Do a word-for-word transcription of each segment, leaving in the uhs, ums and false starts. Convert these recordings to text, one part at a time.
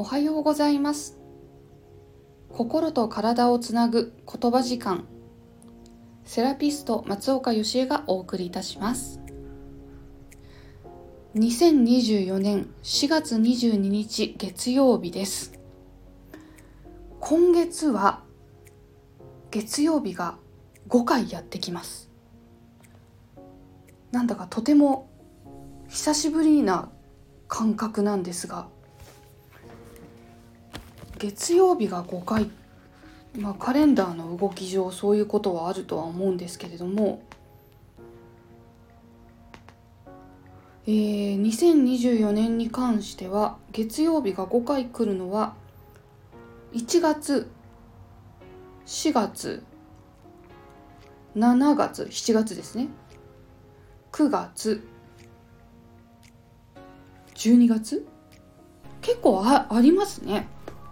おはようございます。心と体をつなぐ言葉時間、セラピスト松岡義恵がお送りいたします。にせんにじゅうよねんしがつにじゅうににち月曜日です。今月は月曜日がごかいやってきます。なんだかとても久しぶりな感覚なんですが、月曜日がごかい、まあ、カレンダーの動き上そういうことはあるとは思うんですけれども、えー、にせんにじゅうよねんに関しては月曜日がごかい来るのはいちがつ、しがつ、しがつ、しちがつですね、くがつ、じゅうにがつ、結構 あ, ありますね。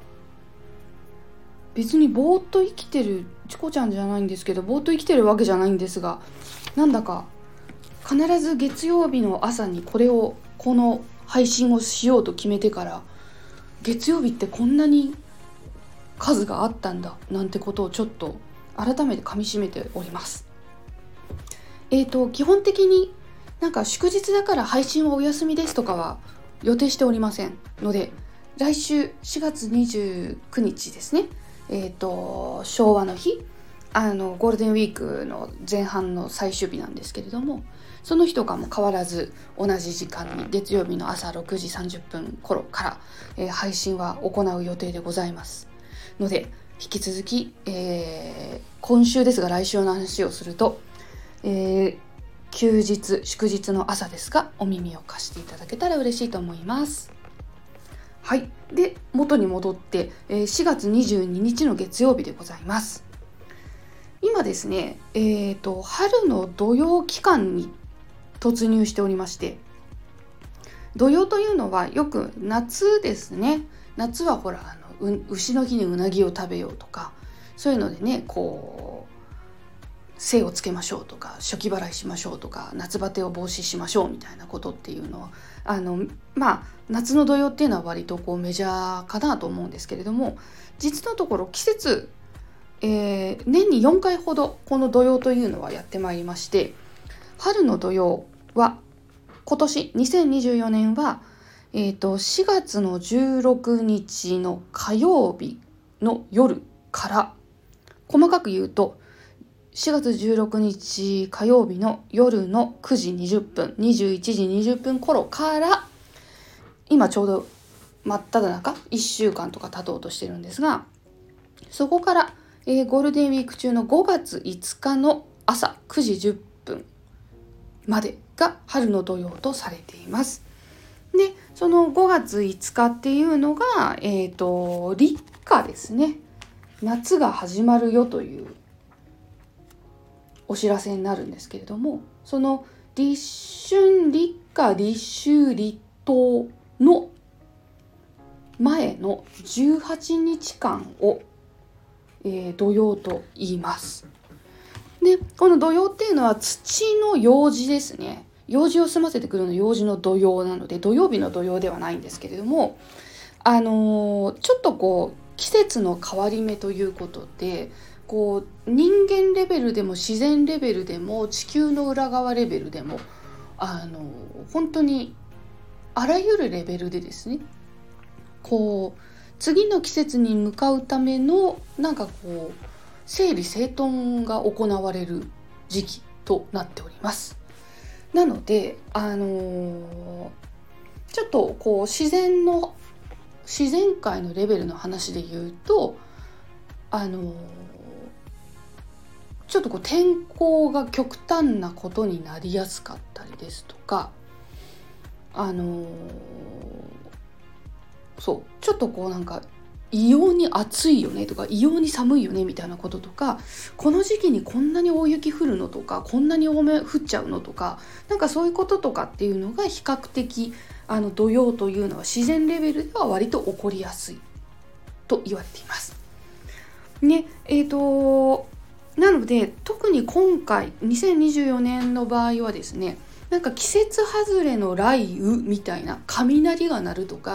別にぼーっと生きてるチコちゃんじゃないんですけど、ぼーっと生きてるわけじゃないんですが、なんだか必ず月曜日の朝にこれをこの配信をしようと決めてから、月曜日ってこんなに数があったんだなんてことをちょっと改めて噛み締めております。えーと基本的になんか祝日だから配信はお休みですとかは予定しておりませんので、来週しがつにじゅうくにちですね、えーと昭和の日、あのゴールデンウィークの前半の最終日なんですけれども、その日とかも変わらず同じ時間に月曜日の朝ろくじさんじゅっぷん頃から、えー、配信は行う予定でございますので、引き続き、えー、今週ですが来週の話をすると、えー、休日祝日の朝ですがお耳を貸していただけたら嬉しいと思います。はい、で元に戻って、えー、しがつにじゅうににちの月曜日でございます。今ですね、えーと、春の土用期間に突入しておりまして、土用というのはよく夏ですね。夏はほらあのう牛の日にうなぎを食べようとか、そういうのでね、こう精をつけましょうとか、初期払いしましょうとか、夏バテを防止しましょうみたいなことっていうのは、あのまあ夏の土用っていうのは割とこうメジャーかなと思うんですけれども、実のところ季節、えー、年によんかいほどこの土用というのはやってまいりまして、春の土用は今年にせんにじゅうよねんは、えーと、しがつのじゅうろくにちの火曜日の夜から、細かく言うとしがつじゅうろくにち火曜日の夜のくじにじゅっぷん、にじゅういちじにじゅっぷん頃から、今ちょうど真っ只中いっしゅうかんとか経とうとしてるんですが、そこから、えー、ゴールデンウィーク中のごがついつかの朝くじじゅっぷんまでが春の土用とされています。で、そのごがついつかっていうのが、えーと、立夏ですね。夏が始まるよというお知らせになるんですけれども、その立春、立夏、立秋、立冬の前のじゅうはちにちかんを、えー、土用と言います。で、この土用っていうのは土の用事ですね。用事を済ませてくるの用事の土用なので、土曜日の土用ではないんですけれども、あのー、ちょっとこう季節の変わり目ということで、こう人間レベルでも自然レベルでも地球の裏側レベルでも、あのー、本当にあらゆるレベルでですね、こう次の季節に向かうためのなんかこう整理整頓が行われる時期となっております。なので、あのー、ちょっとこう自然の自然界のレベルの話で言うと、あのー、ちょっとこう天候が極端なことになりやすかったりですとか、あのー、そうちょっとこうなんか異様に暑いよねとか異様に寒いよねみたいなこととか、この時期にこんなに大雪降るのとか、こんなに大雨降っちゃうのとか、なんかそういうこととかっていうのが比較的あの土用というのは自然レベルでは割と起こりやすいと言われていますね。えーとなので特に今回にせんにじゅうよねんの場合はですね、なんか季節外れの雷雨みたいな、雷が鳴るとか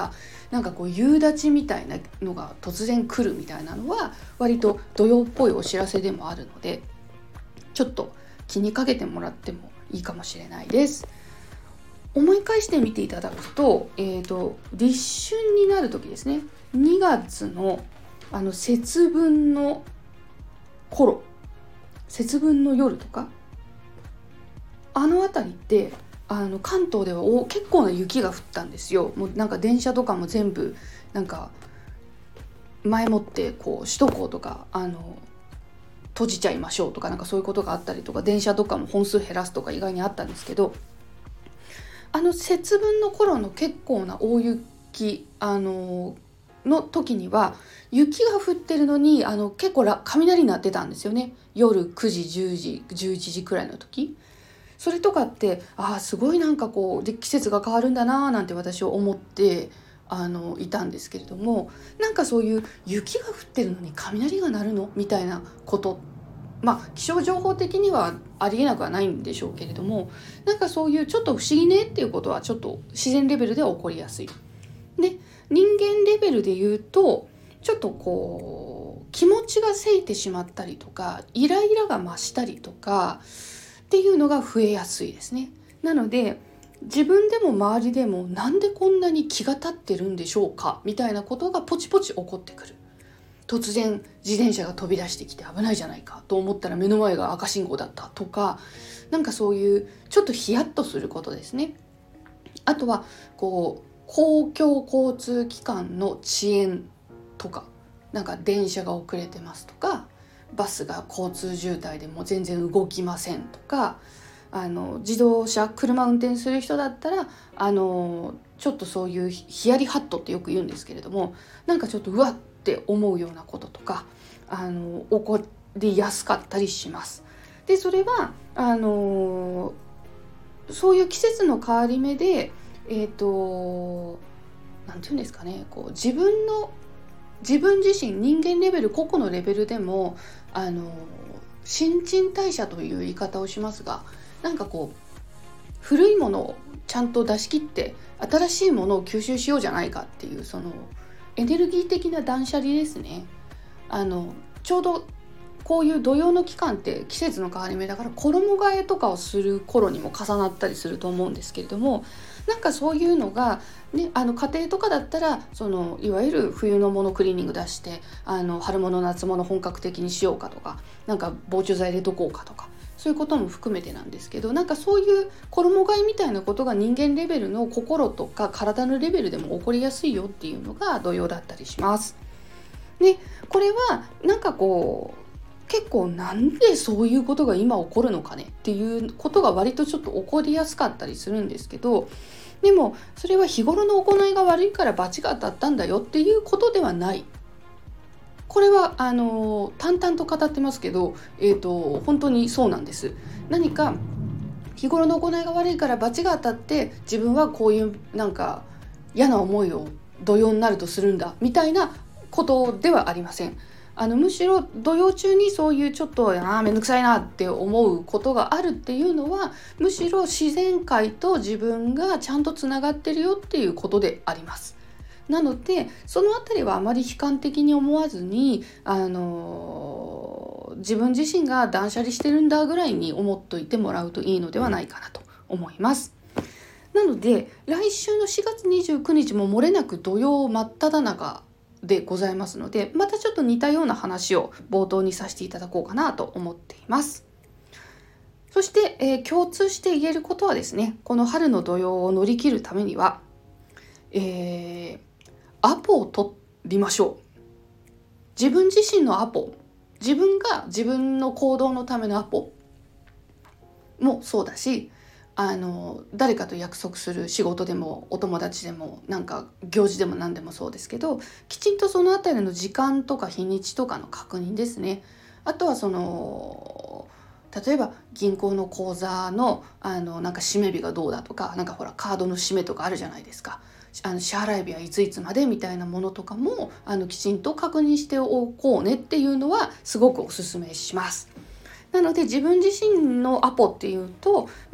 なんかこう夕立みたいなのが突然来るみたいなのは割と土曜っぽいお知らせでもあるので、ちょっと気にかけてもらってもいいかもしれないです。思い返してみていただくと、えーと、立春になる時ですね、にがつのあの節分の頃、節分の夜とか、あの辺りってあの関東ではお結構な雪が降ったんですよ。もうなんか電車とかも全部なんか前もってこう首都高とかあの閉じちゃいましょうとか、なんかそういうことがあったりとか、電車とかも本数減らすとか意外にあったんですけど、あの節分の頃の結構な大雪あのの時には雪が降ってるのにあの結構雷鳴ってたんですよね。夜くじじゅうじじゅういちじくらいの時、それとかってああすごいなんかこうで季節が変わるんだななんて私は思ってあのいたんですけれども、なんかそういう雪が降ってるのに雷が鳴るのみたいなこと、まあ気象情報的にはありえなくはないんでしょうけれども、なんかそういうちょっと不思議ねっていうことはちょっと自然レベルでは起こりやすい。で、人間レベルで言うとちょっとこう気持ちがせいてしまったりとか、イライラが増したりとかっていうのが増えやすいですね。なので自分でも周りでもなんでこんなに気が立ってるんでしょうかみたいなことがポチポチ起こってくる。突然自転車が飛び出してきて危ないじゃないかと思ったら目の前が赤信号だったとか、なんかそういうちょっとヒヤッとすることですね。あとはこう公共交通機関の遅延とか、なんか電車が遅れてますとか、バスが交通渋滞でも全然動きませんとか、あの自動車車運転する人だったらあのちょっとそういうヒヤリハットってよく言うんですけれども、なんかちょっとうわって思うようなこととかあの起こりやすかったりします。でそれはあのそういう季節の変わり目でえっとなんていうんですかね、こう自分の自分自身人間レベル個々のレベルでもあの新陳代謝という言い方をしますが、なんかこう古いものをちゃんと出し切って新しいものを吸収しようじゃないかっていう、そのエネルギー的な断捨離ですね。あのちょうどこういう土曜の期間って季節の変わり目だから衣替えとかをする頃にも重なったりすると思うんですけれども、なんかそういうのが、ね、あの家庭とかだったらそのいわゆる冬のものクリーニング出してあの春物夏物本格的にしようかとか、なんか防虫剤入れとこうかとか、そういうことも含めてなんですけど、なんかそういう衣替えみたいなことが人間レベルの心とか体のレベルでも起こりやすいよっていうのが土曜だったりします。でこれはなんかこう結構なんでそういうことが今起こるのかねっていうことが割とちょっと起こりやすかったりするんですけど、でもそれは日頃の行いが悪いから罰が当たったんだよっていうことではない。これはあの淡々と語ってますけど、えーと、本当にそうなんです。何か日頃の行いが悪いから罰が当たって自分はこういうなんか嫌な思いを土曜になるとするんだみたいなことではありません。あのむしろ土曜中にそういうちょっとあーめんどくさいなって思うことがあるっていうのは、むしろ自然界と自分がちゃんとつながってるよっていうことであります。なのでそのあたりはあまり悲観的に思わずに、あのー、自分自身が断捨離してるんだぐらいに思っといてもらうといいのではないかなと思います。なので来週のしがつにじゅうくにちも漏れなく土曜真っ只中でございますので、またちょっと似たような話を冒頭にさせていただこうかなと思っています。そして、えー、共通して言えることはですね、この春の土曜を乗り切るためには、えー、アポを取りましょう。自分自身のアポ、自分が自分の行動のためのアポもそうだし、あの誰かと約束する仕事でもお友達でもなんか行事でも何でもそうですけど、きちんとそのあたりの時間とか日にちとかの確認ですね。あとはその例えば銀行の口座のあのなんか締め日がどうだとか、なんかほらカードの締めとかあるじゃないですか。あの支払い日はいついつまでみたいなものとかもあのきちんと確認しておこうねっていうのはすごくおすすめします。なので自分自身のアポっていうと、まあ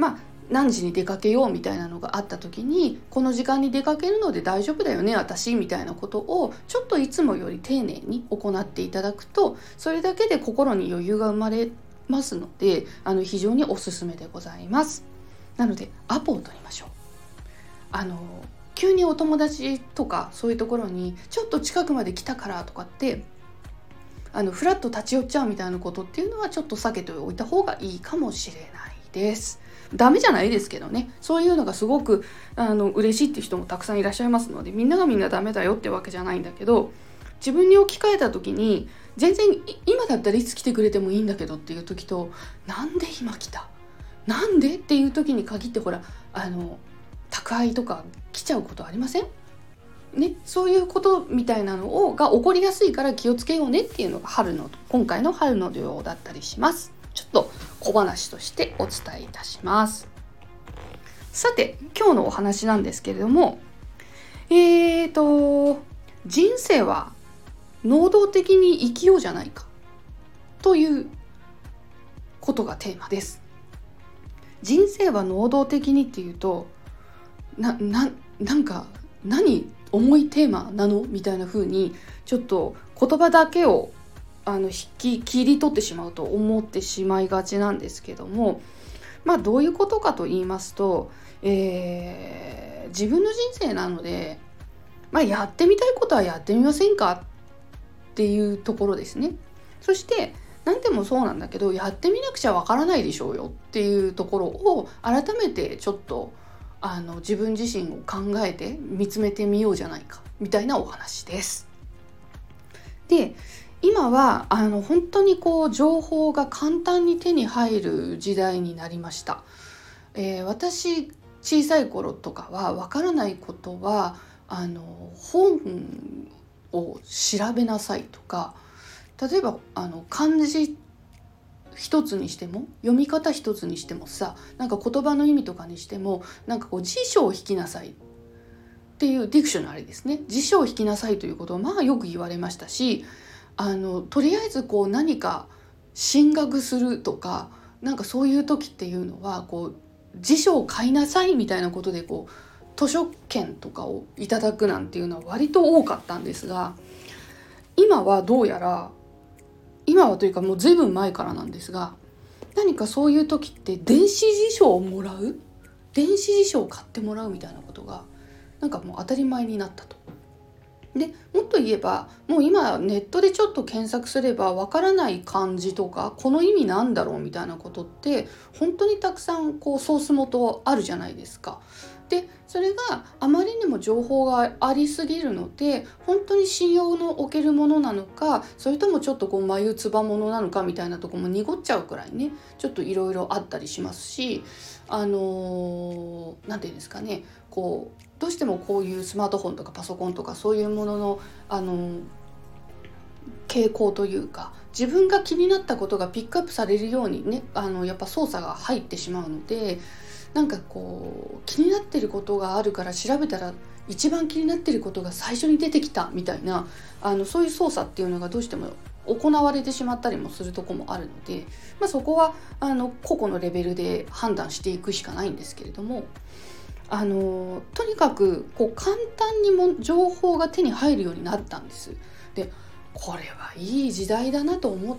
何時に出かけようみたいなのがあった時に、この時間に出かけるので大丈夫だよね私みたいなことをちょっといつもより丁寧に行っていただくと、それだけで心に余裕が生まれますので、あの非常におすすめでございます。なのでアポを取りましょう。あの急にお友達とかそういうところにちょっと近くまで来たからとかってあのフラッと立ち寄っちゃうみたいなことっていうのはちょっと避けておいた方がいいかもしれないです。ダメじゃないですけどね、そういうのがすごくあの嬉しいっていう人もたくさんいらっしゃいますので、みんながみんなダメだよってわけじゃないんだけど、自分に置き換えた時に全然今だったらいつ来てくれてもいいんだけどっていう時と、なんで今来たなんでっていう時に限ってほらあの宅配とか来ちゃうことありませんね。そういうことみたいなのをが起こりやすいから気をつけようねっていうのが春の今回の春の旅行だったりします。ちょっと小話としてお伝えいたします。さて今日のお話なんですけれども、えーと人生は能動的に生きようじゃないかということがテーマです。人生は能動的にっていうとな、な、なんか何重いテーマなのみたいな風にちょっと言葉だけをあの引き切り取ってしまうと思ってしまいがちなんですけども、まあどういうことかと言いますと、えー、自分の人生なので、まあ、やってみたいことはやってみませんかっていうところですね。そして何でもそうなんだけど、やってみなくちゃわからないでしょうよっていうところを改めてちょっとあの自分自身を考えて見つめてみようじゃないかみたいなお話です。で今はあの本当にこう情報が簡単に手に入る時代になりました。えー、私小さい頃とかはわからないことはあの本を調べなさいとか、例えばあの漢字一つにしても読み方一つにしてもさ、なんか言葉の意味とかにしてもなんかこう辞書を引きなさいっていうディクショナリーですね。辞書を引きなさいということをまあよく言われましたし、あのとりあえずこう何か進学するとかなんかそういう時っていうのはこう辞書を買いなさいみたいなことでこう図書券とかをいただくなんていうのは割と多かったんですが、今はどうやら今はというかもうずいぶん前からなんですが、何かそういう時って電子辞書をもらう電子辞書を買ってもらうみたいなことがなんかもう当たり前になったと。でもっと言えばもう今ネットでちょっと検索すればわからない漢字とかこの意味なんだろうみたいなことって本当にたくさんこうソース元あるじゃないですか。でそれがあまりにも情報がありすぎるので本当に信用のおけるものなのか、それともちょっとこう眉唾ものなのかみたいなところも濁っちゃうくらいね、ちょっといろいろあったりしますし、あのー、なんていうんですかね、こうどうしてもこういうスマートフォンとかパソコンとかそういうものの、あのー、傾向というか自分が気になったことがピックアップされるようにね、あのやっぱ操作が入ってしまうので、なんかこう気になってることがあるから調べたら一番気になってることが最初に出てきたみたいな、あのそういう操作っていうのがどうしても行われてしまったりもするところもあるので、まあ、そこはあの個々のレベルで判断していくしかないんですけれども、あのとにかくこう簡単にも情報が手に入るようになったんです。でこれはいい時代だなと思って、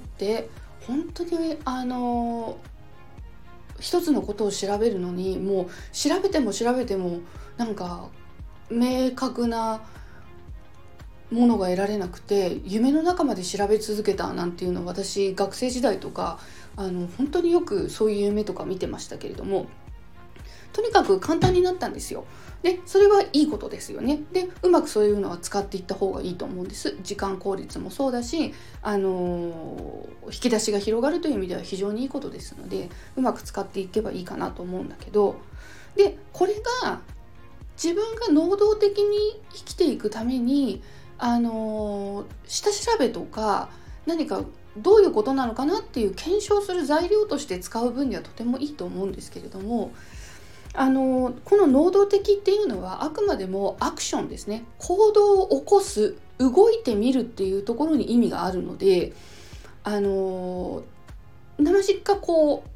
本当にあの一つのことを調べるのにもう調べても調べてもなんか明確なものが得られなくて、夢の中まで調べ続けたなんていうのを私学生時代とかあの本当によくそういう夢とか見てましたけれども、とにかく簡単になったんですよ。でそれはいいことですよね。でうまくそういうのは使っていった方がいいと思うんです。時間効率もそうだし、あのー、引き出しが広がるという意味では非常にいいことですので、うまく使っていけばいいかなと思うんだけど、でこれが自分が能動的に生きていくために、あのー、下調べとか何かどういうことなのかなっていう検証する材料として使う分にはとてもいいと思うんですけれども、あのこの能動的っていうのはあくまでもアクションですね。行動を起こす、動いてみるっていうところに意味があるので、あのなまじっかこう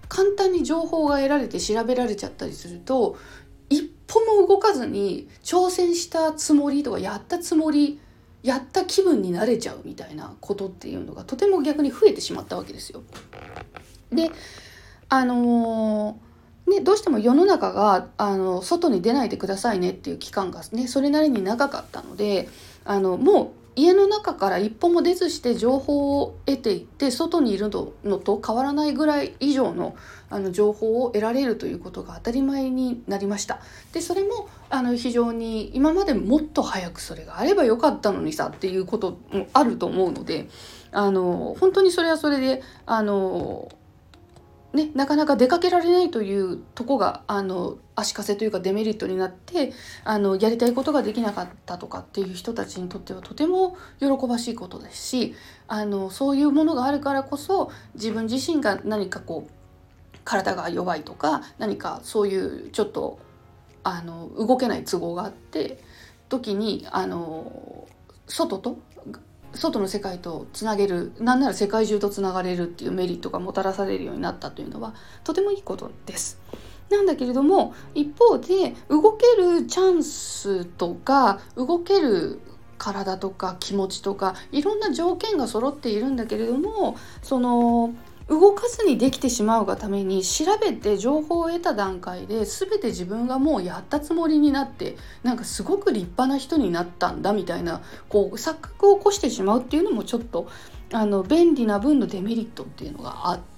簡単に情報が得られて調べられちゃったりすると、一歩も動かずに挑戦したつもりとかやったつもりやった気分になれちゃうみたいなことっていうのがとても逆に増えてしまったわけですよ。であのーね、どうしても世の中があの外に出ないでくださいねっていう期間がねそれなりに長かったので、あのもう家の中から一歩も出ずして情報を得ていって外にいるのと変わらないぐらい以上のあの情報を得られるということが当たり前になりました。でそれもあの非常に今までもっと早くそれがあればよかったのにさっていうこともあると思うので、あの本当にそれはそれであのね、なかなか出かけられないというとこがあの足かせというかデメリットになってあのやりたいことができなかったとかっていう人たちにとってはとても喜ばしいことですし、あのそういうものがあるからこそ自分自身が何かこう体が弱いとか何かそういうちょっとあの動けない都合があって時にあの外と外の世界とつなげる、なんなら世界中とつながれるっていうメリットがもたらされるようになったというのはとてもいいことです。なんだけれども一方で動けるチャンスとか動ける体とか気持ちとかいろんな条件が揃っているんだけれども、その動かずにできてしまうがために調べて情報を得た段階で全て自分がもうやったつもりになってなんかすごく立派な人になったんだみたいなこう錯覚を起こしてしまうっていうのもちょっとあの便利な分のデメリットっていうのがあって、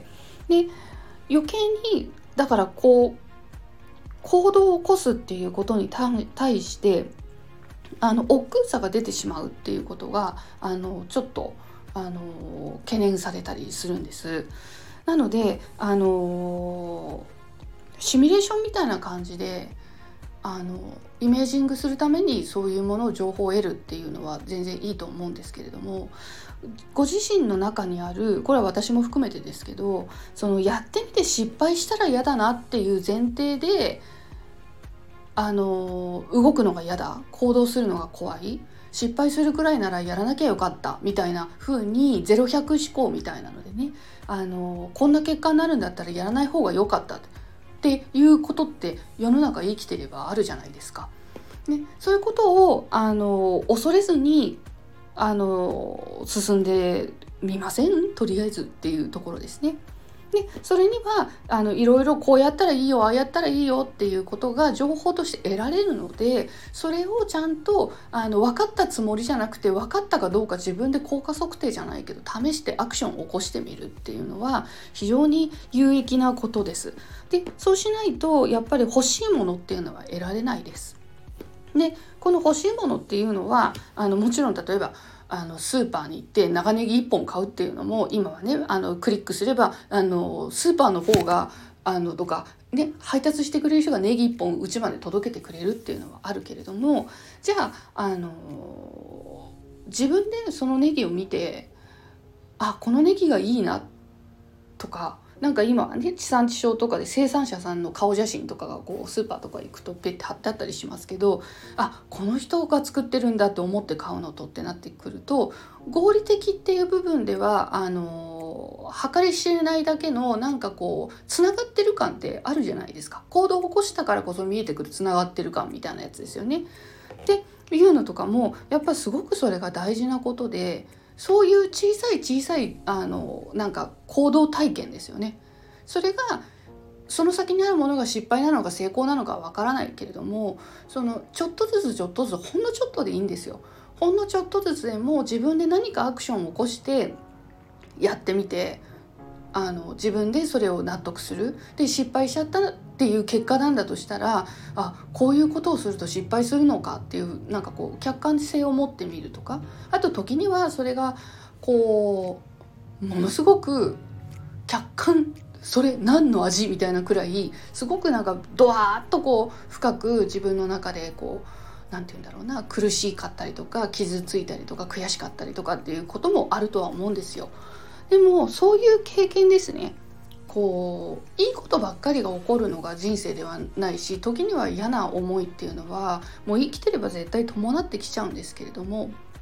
で余計にだからこう行動を起こすっていうことに対してあの億劫さが出てしまうっていうことがあのちょっとあの懸念されたりするんです。なのであのシミュレーションみたいな感じであのイメージングするためにそういうものを情報を得るっていうのは全然いいと思うんですけれども、ご自身の中にあるこれは私も含めてですけど、そのやってみて失敗したら嫌だなっていう前提であの動くのが嫌だ、行動するのが怖い、失敗するくらいならやらなきゃよかったみたいな風にゼロひゃく思考みたいなのでね、あのこんな結果になるんだったらやらない方が良かったっていうことって世の中生きてればあるじゃないですか、ね、そういうことをあの恐れずにあの進んでみませんとりあえずっていうところですね。でそれにはあのいろいろこうやったらいいよああやったらいいよっていうことが情報として得られるので、それをちゃんとあの分かったつもりじゃなくて分かったかどうか自分で効果測定じゃないけど試してアクションを起こしてみるっていうのは非常に有益なことです。でそうしないとやっぱり欲しいものっていうのは得られないです。でこの欲しいものっていうのはあのもちろん例えばあのスーパーに行って長ネギいっぽん買うっていうのも今はねあのクリックすればあのスーパーの方があのとか、ね、配達してくれる人がネギいっぽんうちまで届けてくれるっていうのはあるけれども、じゃあ、あの自分でそのネギを見てあこのネギがいいなとか、なんか今はね地産地消とかで生産者さんの顔写真とかがこうスーパーとか行くとペッて貼ってあったりしますけど、あこの人が作ってるんだって思って買うのとってなってくると合理的っていう部分ではあの計り知れないだけのなんかこうつながってる感ってあるじゃないですか。行動を起こしたからこそ見えてくるつながってる感みたいなやつですよね。っていうのとかもやっぱりすごくそれが大事なことで、そういう小さい小さいあのなんか行動体験ですよね。それがその先にあるものが失敗なのか成功なのかわからないけれども、そのちょっとずつちょっとずつほんのちょっとでいいんですよ。ほんのちょっとずつでも自分で何かアクションを起こしてやってみて、あの自分でそれを納得する。で失敗しちゃったっていう結果なんだとしたら、あこういうことをすると失敗するのかっていうなんかこう客観性を持ってみるとか、あと時にはそれがこうものすごく客観それ何の味みたいなくらいすごくなんかドワーッとこう深く自分の中でこうなんて言うんだろうな苦しかったりとか傷ついたりとか悔しかったりとかっていうこともあるとは思うんですよ。でもそういう経験ですね。こういいことばっかりが起こるのが人生ではないし、時には嫌な思いっていうのはもう生きてれば絶対伴ってきちゃうんですけれども、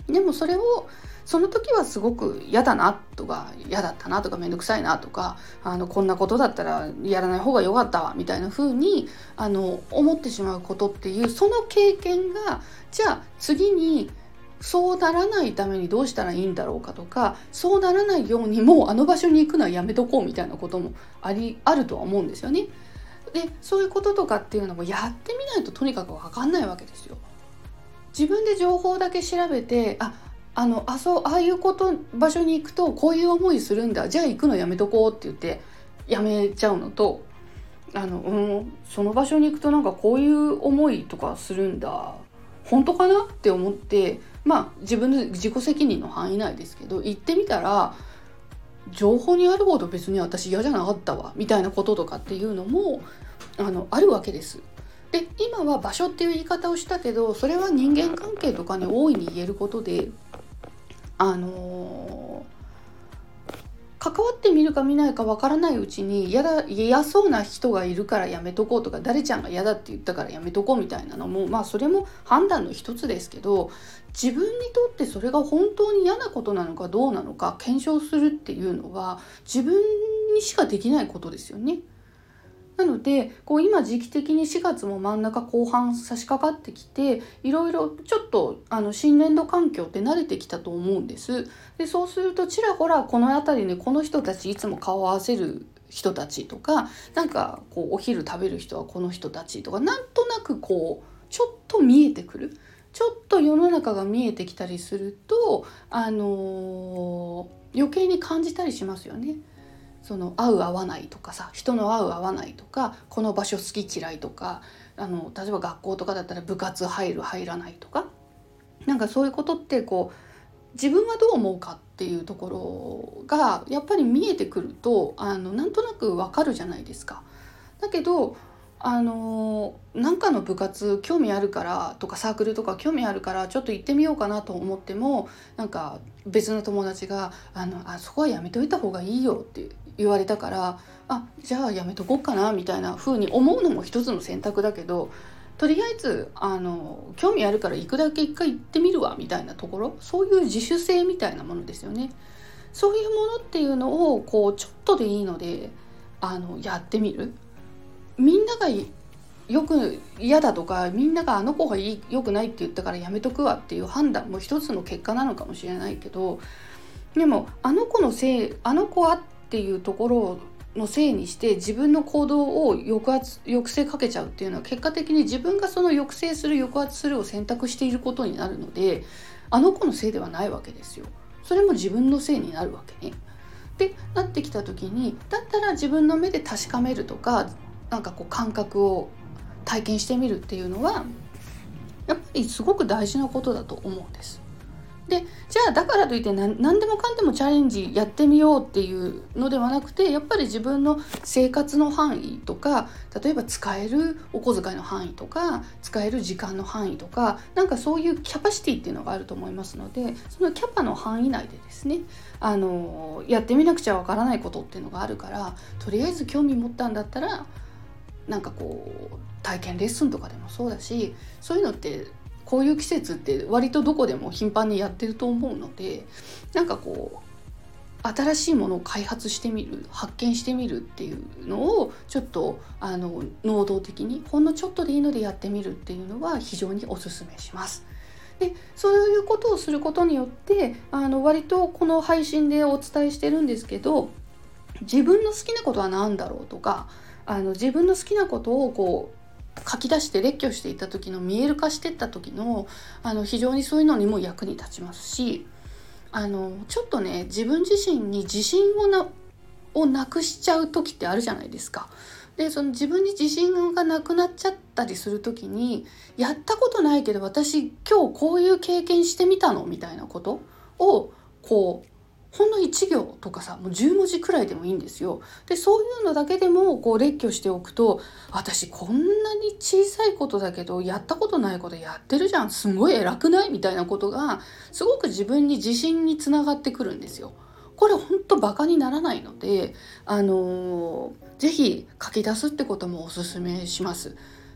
でもそれをその時はすごく嫌だなとか嫌だったなとかめんどくさいなとかあのこんなことだったらやらない方が良かったわみたいな風にあの思ってしまうことっていうその経験がじゃあ次にそうならないためにどうしたらいいんだろうかとかそうならないようにもうあの場所に行くのはやめとこうみたいなこともありあるとは思うんですよね。でそういうこととかっていうのもやってみないととにかく分かんないわけですよ。自分で情報だけ調べてああのあそうああいうこと場所に行くとこういう思いするんだじゃあ行くのやめとこうって言ってやめちゃうのとあの、うん、その場所に行くとなんかこういう思いとかするんだ本当かなって思ってまあ自分の自己責任の範囲内ですけど行ってみたら情報にあるほど別に私嫌じゃなかったわみたいなこととかっていうのもあのあるわけです。で今は場所っていう言い方をしたけどそれは人間関係とかに大いに言えることであのー、関わってみるか見ないかわからないうちに嫌だ嫌そうな人がいるからやめとこうとか誰ちゃんが嫌だって言ったからやめとこうみたいなのもまあそれも判断の一つですけど自分にとってそれが本当に嫌なことなのかどうなのか検証するっていうのは自分にしかできないことですよね。なのでこう今時期的にしがつも真ん中後半差し掛かってきていろいろちょっとあの新年度環境って慣れてきたと思うんです。でそうするとちらほらこの辺りにこの人たちいつも顔を合わせる人たちとかなんかこうお昼食べる人はこの人たちとかなんとなくこうちょっと見えてくるちょっと世の中が見えてきたりすると、あのー、余計に感じたりしますよね。その合う合わないとかさ人の合う合わないとかこの場所好き嫌いとかあの例えば学校とかだったら部活入る入らないとかなんかそういうことってこう自分はどう思うかっていうところがやっぱり見えてくるとあのなんとなくわかるじゃないですか。だけどあのなんかの部活興味あるからとかサークルとか興味あるからちょっと行ってみようかなと思ってもなんか別の友達があのあそこはやめといた方がいいよって言われたからあじゃあやめとこうかなみたいな風に思うのも一つの選択だけどとりあえずあの興味あるから行くだけ一回行ってみるわみたいなところそういう自主性みたいなものですよね。そういうものっていうのをこうちょっとでいいのであのやってみる。みんながよく嫌だとかみんながあの子がいい良くないって言ったからやめとくわっていう判断も一つの結果なのかもしれないけどでもあの子のせいあの子はっていうところのせいにして自分の行動を抑圧抑制かけちゃうっていうのは結果的に自分がその抑制する抑圧するを選択していることになるのであの子のせいではないわけですよ。それも自分のせいになるわけね。でなってきた時にだったら自分の目で確かめるとかなんかこう感覚を体験してみるっていうのはやっぱりすごく大事なことだと思うんです。でじゃあだからといって何何でもかんでもチャレンジやってみようっていうのではなくてやっぱり自分の生活の範囲とか例えば使えるお小遣いの範囲とか使える時間の範囲とかなんかそういうキャパシティっていうのがあると思いますのでそのキャパの範囲内でですねあのやってみなくちゃわからないことっていうのがあるからとりあえず興味持ったんだったらなんかこう体験レッスンとかでもそうだしそういうのってこういう季節って割とどこでも頻繁にやってると思うのでなんかこう新しいものを開発してみる発見してみるっていうのをちょっとあの能動的にほんのちょっとでいいのでやってみるっていうのは非常におすすめします。でそういうことをすることによってあの割とこの配信でお伝えしてるんですけど自分の好きなことは何だろうとかあの自分の好きなことをこう書き出して列挙していった時の見える化していった時の、あの非常にそういうのにも役に立ちますしあのちょっとね自分自身に自信をなをなくしちゃう時ってあるじゃないですか。でその自分に自信がなくなっちゃったりする時にやったことないけど私今日こういう経験してみたのみたいなことをこうほんのいち行とかさもうじゅう文字くらいでもいいんですよ。でそういうのだけでもこう列挙しておくと私こんなに小さいことだけどやったことないことやってるじゃんすごい偉くないみたいなことがすごく自分に自信につながってくるんですよ。これほんとバカにならないので、あのー、ぜひ書き出すってこともおすすめします。で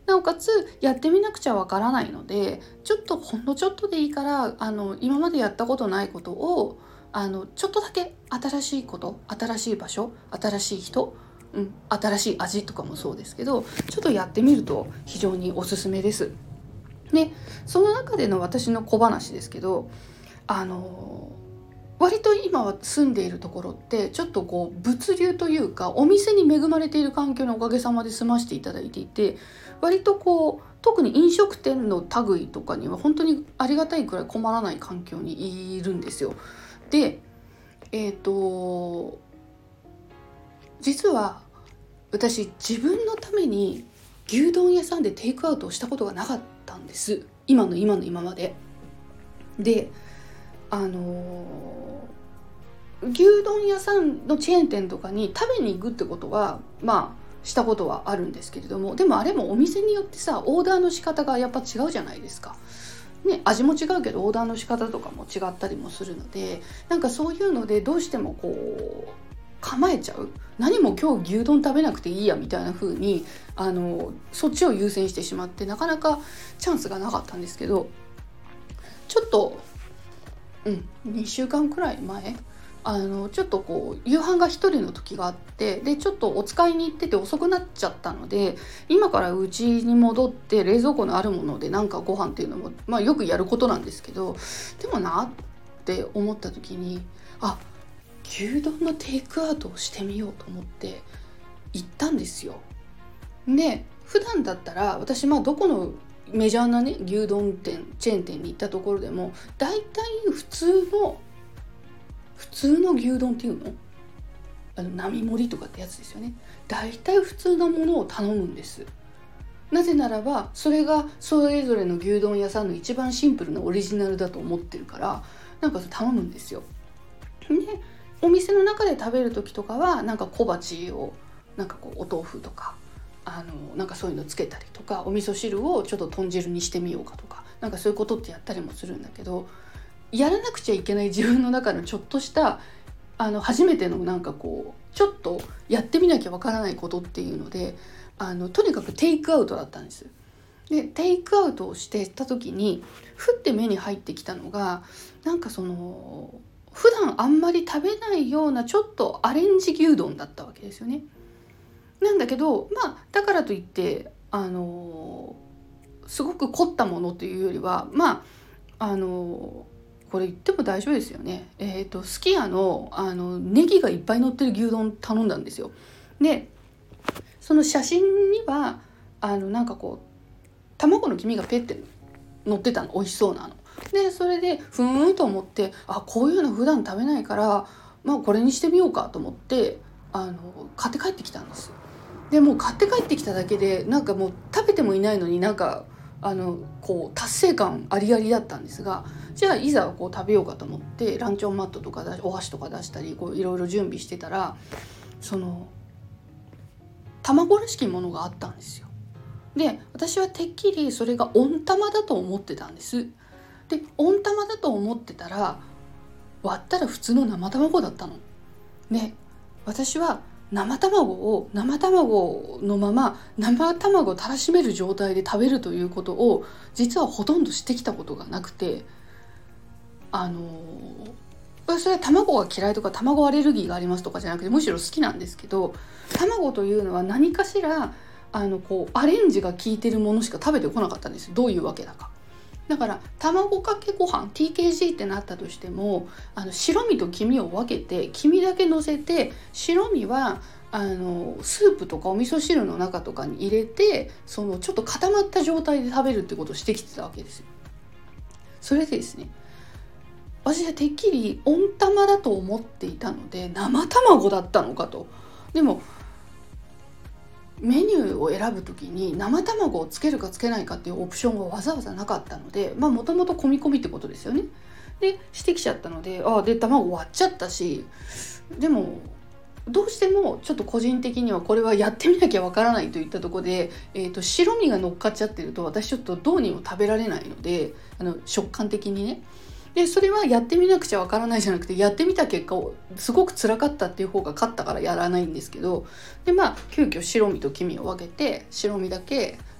なおかつやってみなくちゃわからないので、ちょっとほんのちょっとでいいからあの今までやったことないことをあのちょっとだけ新しいこと、新しい場所、新しい人、うん、新しい味とかもそうですけど、ちょっとやってみると非常におすすめです。でその中での私の小話ですけど、あの割と今は住んでいるところってちょっとこう物流というかお店に恵まれている環境のおかげさまで済ましていただいていて、割とこう特に飲食店の類とかには本当にありがたいくらい困らない環境にいるんですよ。でえっと実は私自分のために牛丼屋さんでテイクアウトをしたことがなかったんです。今の今の今まで。であの牛丼屋さんのチェーン店とかに食べに行くってことはまあしたことはあるんですけれども、でもあれもお店によってさオーダーの仕方がやっぱ違うじゃないですか。ね、味も違うけどオーダーの仕方とかも違ったりもするので、なんかそういうのでどうしてもこう構えちゃう、何も今日牛丼食べなくていいやみたいな風にあのそっちを優先してしまって、なかなかチャンスがなかったんですけど、ちょっとうんにしゅうかんくらい前あのちょっとこう夕飯が一人の時があって、でちょっとお使いに行ってて遅くなっちゃったので、今からうちに戻って冷蔵庫のあるものでなんかご飯っていうのも、まあ、よくやることなんですけど、でもなって思った時に、あ牛丼のテイクアウトをしてみようと思って行ったんですよ。で普段だったら私まあどこのメジャーなね牛丼店チェーン店に行ったところでも大体普通の普通の牛丼っていうのあの並盛りとかってやつですよね。大体普通のものを頼むんです。なぜならばそれがそれぞれの牛丼屋さんの一番シンプルなオリジナルだと思ってるから、なんか頼むんですよ。でお店の中で食べる時とかはなんか小鉢をなんかこうお豆腐とかあのなんかそういうのつけたりとか、お味噌汁をちょっと豚汁にしてみようかとか、なんかそういうことってやったりもするんだけど、やらなくちゃいけない自分の中のちょっとしたあの初めてのなんかこうちょっとやってみなきゃわからないことっていうので、あのとにかくテイクアウトだったんです。でテイクアウトをしてた時にふって目に入ってきたのが、なんかその普段あんまり食べないようなちょっとアレンジ牛丼だったわけですよね。なんだけどまあだからといってあのすごく凝ったものというよりは、まああのこれ言っても大丈夫ですよね。えーと、すき家の、あのネギがいっぱい乗ってる牛丼頼んだんですよ。でその写真にはあのなんかこう卵の黄身がペッて乗ってたの、美味しそうなので、それでふーんと思って、あこういうの普段食べないからまあこれにしてみようかと思ってあの買って帰ってきたんです。でもう買って帰ってきただけでなんかもう食べてもいないのになんかあのこう達成感ありありだったんですが、じゃあいざこう食べようかと思ってランチョンマットとかお箸とか出したりこういろいろ準備してたら、その卵らしきものがあったんですよ。で私はてっきりそれが温玉だと思ってたんです。で温玉だと思ってたら割ったら普通の生卵だったの。で私は生卵を生卵のまま生卵をたらしめる状態で食べるということを実はほとんどしてきたことがなくて、あのそれは卵が嫌いとか卵アレルギーがありますとかじゃなくてむしろ好きなんですけど、卵というのは何かしらあのこうアレンジが効いてるものしか食べてこなかったんです。どういうわけだか。だから卵かけご飯 ティーケージー ってなったとしてもあの白身と黄身を分けて黄身だけ乗せて白身はあのスープとかお味噌汁の中とかに入れてそのちょっと固まった状態で食べるってことをしてきてたわけですよ。それでですね、私はてっきり温玉だと思っていたので生卵だったのかと。でもメニューを選ぶときに生卵をつけるかつけないかっていうオプションがわざわざなかったので、まあもともと込み込みってことですよね。でしてきちゃったので、あで卵割っちゃったし、でもどうしてもちょっと個人的にはこれはやってみなきゃわからないといったところで、えーと白身が乗っかっちゃってると私ちょっとどうにも食べられないので、あの食感的にね。でそれはやってみなくちゃわからないじゃなくて、やってみた結果すごく辛かったっていう方が勝ったからやらないんですけど、でまあ急遽白身と黄身を分けて白身だけ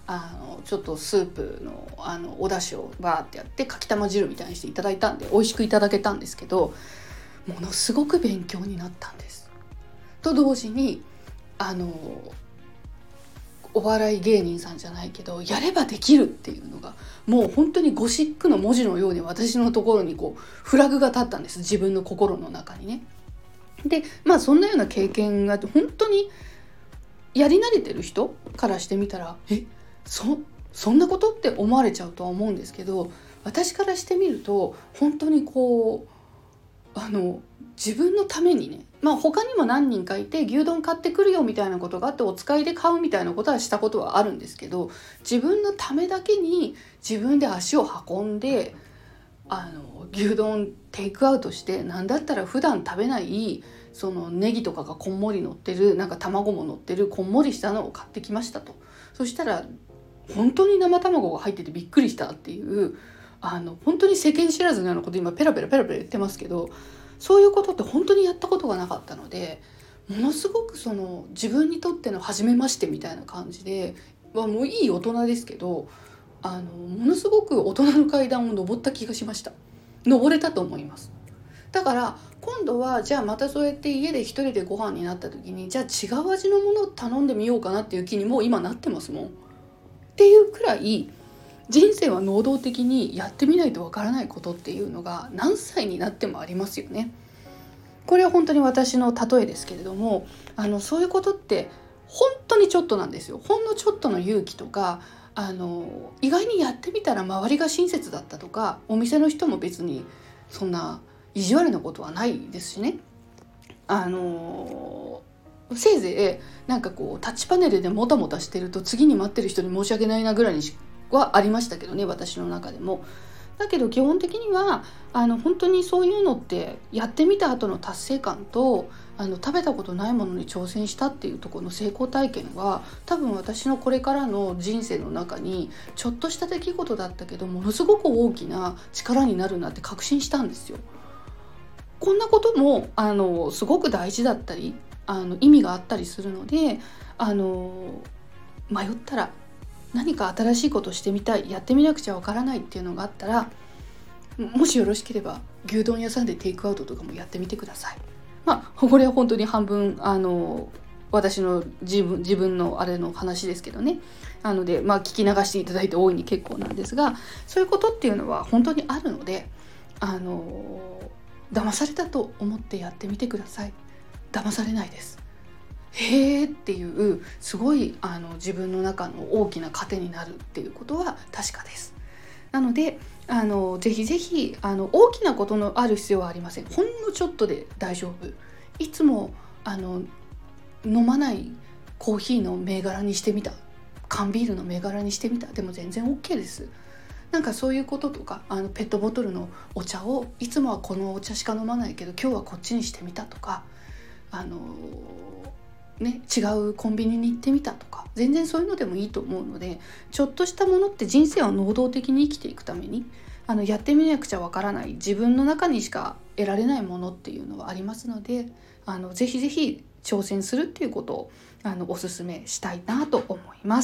あのちょっとスープの、あのお出汁をバーってやってかきたま汁みたいにしていただいたんで美味しくいただけたんですけど、ものすごく勉強になったんです。と同時にあのお笑い芸人さんじゃないけどやればできるっていうのがもう本当にゴシックの文字のように私のところにこうフラグが立ったんです、自分の心の中にね。でまあそんなような経験が本当にやり慣れてる人からしてみたらえそそんなことって思われちゃうとは思うんですけど、私からしてみると本当にこうあの自分のためにね、まあ他にも何人かいて牛丼買ってくるよみたいなことがあってお使いで買うみたいなことはしたことはあるんですけど、自分のためだけに自分で足を運んであの牛丼テイクアウトして、なんだったら普段食べないそのネギとかがこんもり乗ってる、なんか卵も乗ってるこんもりしたのを買ってきましたと。そしたら本当に生卵が入っててびっくりしたっていう、あの本当に世間知らずのようなこと今ペラペラペラペラ言ってますけど、そういうことって本当にやったことがなかったので、ものすごくその自分にとっての初めましてみたいな感じで、まあ、もういい大人ですけど、あのものすごく大人の階段を登った気がしました。登れたと思います。だから今度はじゃあまたそうやって家で一人でご飯になった時にじゃあ違う味のものを頼んでみようかなっていう気にもう今なってますもん。っていうくらい人生は能動的にやってみないとわからないことっていうのが何歳になってもありますよね。これは本当に私の例えですけれども、あのそういうことって本当にちょっとなんですよ。ほんのちょっとの勇気とか、あの意外にやってみたら周りが親切だったとか、お店の人も別にそんな意地悪なことはないですしね。あのせいぜいなんかこうタッチパネルでもたもたしてると次に待ってる人に申し訳ないなぐらいにはありましたけどね、私の中でも。だけど基本的にはあの本当にそういうのってやってみた後の達成感と、あの食べたことないものに挑戦したっていうところの成功体験は多分私のこれからの人生の中にちょっとした出来事だったけどものすごく大きな力になるなって確信したんですよ。こんなこともあのすごく大事だったりあの意味があったりするので、あの迷ったら何か新しいことをしてみたい、やってみなくちゃわからないっていうのがあったら、もしよろしければ牛丼屋さんでテイクアウトとかもやってみてください。まあこれは本当に半分あの私の自分自分のあれの話ですけどね。なのでまあ聞き流していただいて大いに結構なんですが、そういうことっていうのは本当にあるので、あの騙されたと思ってやってみてください。騙されないです。へーっていうすごいあの自分の中の大きな糧になるっていうことは確かです。なのであのぜひぜひあの大きなことのある必要はありません。ほんのちょっとで大丈夫。いつもあの飲まないコーヒーの銘柄にしてみた、缶ビールの銘柄にしてみたでも全然 OK です。なんかそういうこととか、あのペットボトルのお茶をいつもはこのお茶しか飲まないけど今日はこっちにしてみたとか、あのね、違うコンビニに行ってみたとか、全然そういうのでもいいと思うので、ちょっとしたものって人生は能動的に生きていくためにあのやってみなくちゃわからない、自分の中にしか得られないものっていうのはありますので、あのぜひぜひ挑戦するっていうことをあのお勧めしたいなと思います。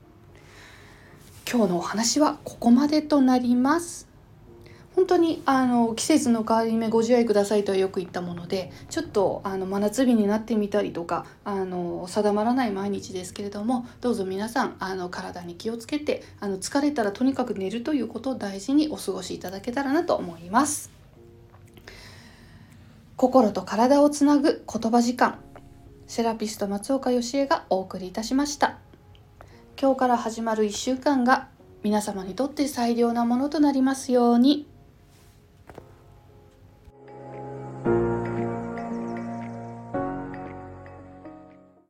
今日のお話はここまでとなります。本当にあの季節の変わり目ご自愛くださいとはよく言ったもので、ちょっとあの真夏日になってみたりとかあの定まらない毎日ですけれども、どうぞ皆さんあの体に気をつけて、あの疲れたらとにかく寝るということを大事にお過ごしいただけたらなと思います。心と体をつなぐ言葉時間、セラピスト松岡義恵がお送りいたしました。今日から始まるいっしゅうかんが皆様にとって最良なものとなりますように。